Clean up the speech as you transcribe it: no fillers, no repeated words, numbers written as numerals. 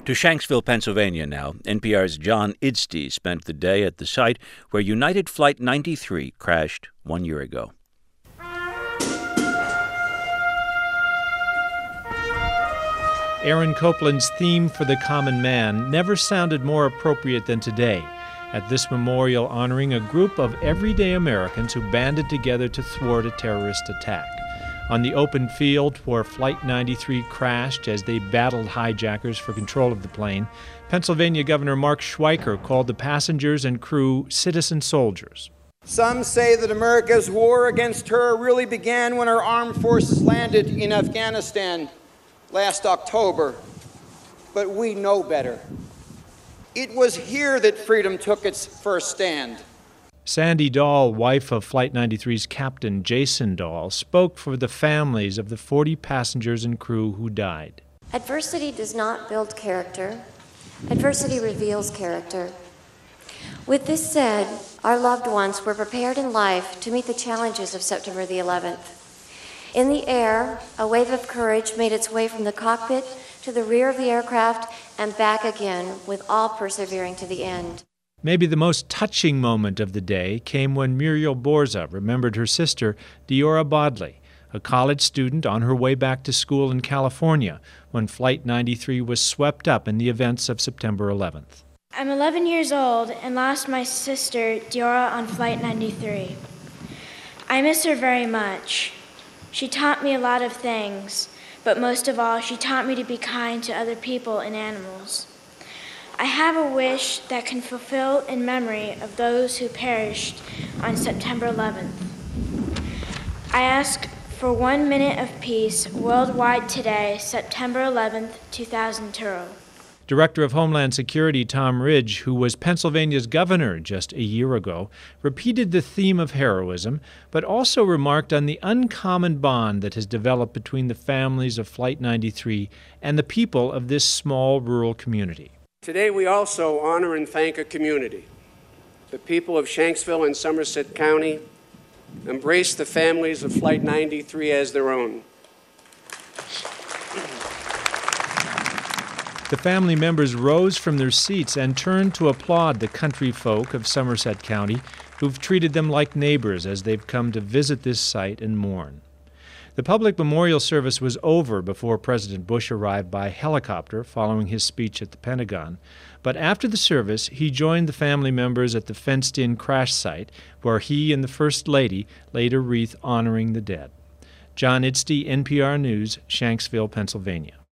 To Shanksville, Pennsylvania now. NPR's John Idstey spent the day at the site where United Flight 93 crashed 1 year ago. Aaron Copland's theme for The Common Man never sounded more appropriate than today, at this memorial honoring a group of everyday Americans who banded together to thwart a terrorist attack. On the open field where Flight 93 crashed as they battled hijackers for control of the plane, Pennsylvania Governor Mark Schweiker called the passengers and crew citizen soldiers. Some say that America's war against terror really began when our armed forces landed in Afghanistan last October. But we know better. It was here that freedom took its first stand. Sandy Dahl, wife of Flight 93's captain Jason Dahl, spoke for the families of the 40 passengers and crew who died. Adversity does not build character. Adversity reveals character. With this said, our loved ones were prepared in life to meet the challenges of September the 11th. In the air, a wave of courage made its way from the cockpit to the rear of the aircraft and back again, with all persevering to the end. Maybe the most touching moment of the day came when Muriel Borza remembered her sister, Deora Bodley, a college student on her way back to school in California when Flight 93 was swept up in the events of September 11th. I'm 11 years old and lost my sister, Deora, on Flight 93. I miss her very much. She taught me a lot of things, but most of all, she taught me to be kind to other people and animals. I have a wish that can fulfill in memory of those who perished on September 11th. I ask for 1 minute of peace worldwide today, September 11th, 2002. Director of Homeland Security Tom Ridge, who was Pennsylvania's governor just a year ago, repeated the theme of heroism, but also remarked on the uncommon bond that has developed between the families of Flight 93 and the people of this small rural community. Today we also honor and thank a community. The people of Shanksville and Somerset County embrace the families of Flight 93 as their own. The family members rose from their seats and turned to applaud the country folk of Somerset County who've treated them like neighbors as they've come to visit this site and mourn. The public memorial service was over before President Bush arrived by helicopter following his speech at the Pentagon. But after the service, he joined the family members at the fenced-in crash site where he and the First Lady laid a wreath honoring the dead. John Idstey, NPR News, Shanksville, Pennsylvania.